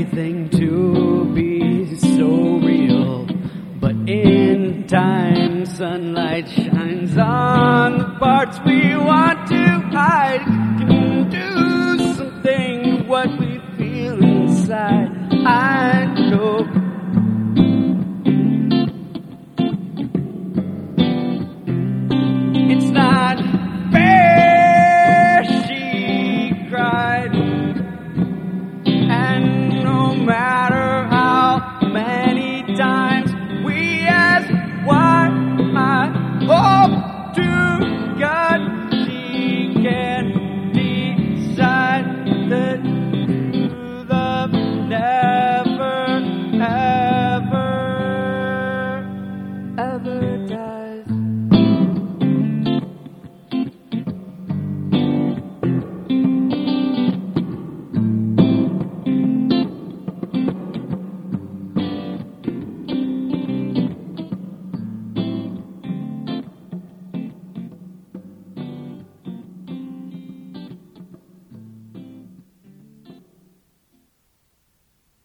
everything to be so real. But in time, sunlight shines on the parts we want to hide. Can do something to what we feel inside. I know. It's not fair, she cried. And no matter